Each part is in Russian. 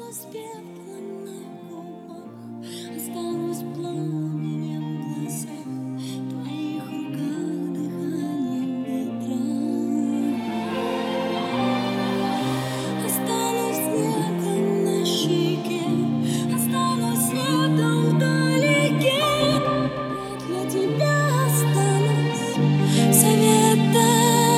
Останусь пеплом на губах, останусь пламенем в глазах, в твоих руках дыханием ветра. Останусь снегом на щеке, останусь светом вдалеке. Я для тебя останусь советом.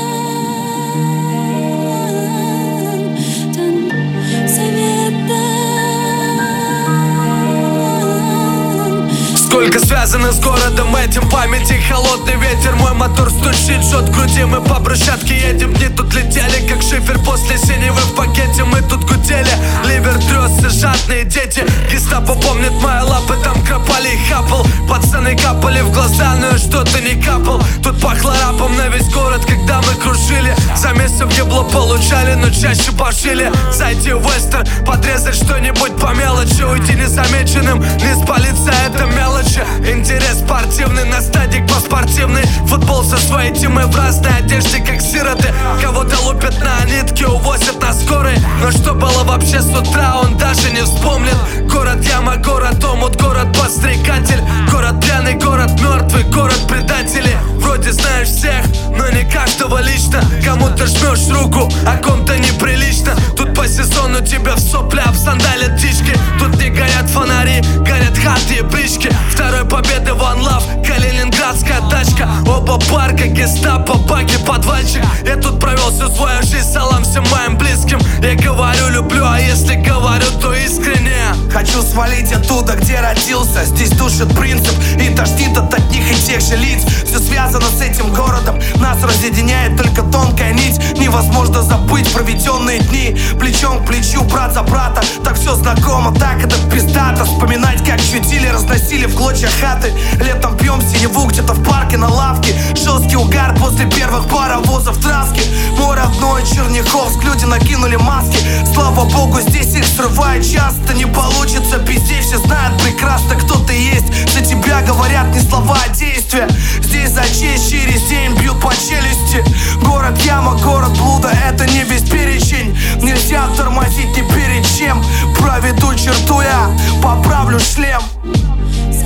Сколько связано с городом этим, памяти холодный ветер. Мой мотор стучит, жжет в груди, мы по брусчатке едем. Дни тут летели, как шифер после синевы в пакете. Мы тут гудели, ливер трёсся, жадные дети. Гестапо помнит мои лапы, там кропали и хапал. Пацаны капали в глаза, но я что-то не капал. Тут пахло рапом на весь город, когда мы кружили. За месяц ебло получали, но чаще башили. Зайти в вестер, подрезать что-нибудь по мелочи, уйти незамеченным, не спалиться, это мелочь. Интерес спортивный, на стадик по-спортивный. Футбол со своей темой в разной одежде, как сироты. Кого-то лупят на нитки, увозят на скорой. Но что было вообще с утра, он даже не вспомнит. Город яма, город омут, город подстрекатель. Город пьяный, город мертвый, город предателей. Вроде знаешь всех, но не каждого лично. Кому-то жмешь руку, а ком-то неприлично. Тут по сезону тебя в сопли обсандалят птички. Тут не горят фонари, горят хаты и брички. Второй победы One Love, калининградская тачка. Оба парка, гестапо, баки, подвальчик. Я тут провел всю свою жизнь, салам всем моим близким. Я говорю люблю, а если говорю, то искренне. Хочу свалить оттуда, где родился. Здесь душит принцип и тошнит от одних и тех же лиц. Все связано с этим городом, нас разъединяет только тонкая нить. Невозможно забыть проведенные дни плечом к плечу, брат за брата. Так все знакомо, так это пиздато. Вспоминать, как чудили, разносили в клочья хаты. Летом пьем синеву где-то в парке на лавке. Жесткий угар после первых паровозов траски. Мой родной Черняховск, люди накинули маски. Слава богу, здесь их срывает часто. Не получится без здесь, все знают прекрасно, кто ты есть. За тебя говорят не слова, а действия. Здесь за честь через день бьют по челюсти. Город яма, город блуда, это не весь перечень. Нельзя тормозить ни перед чем. Проведу черту, я поправлю шлем.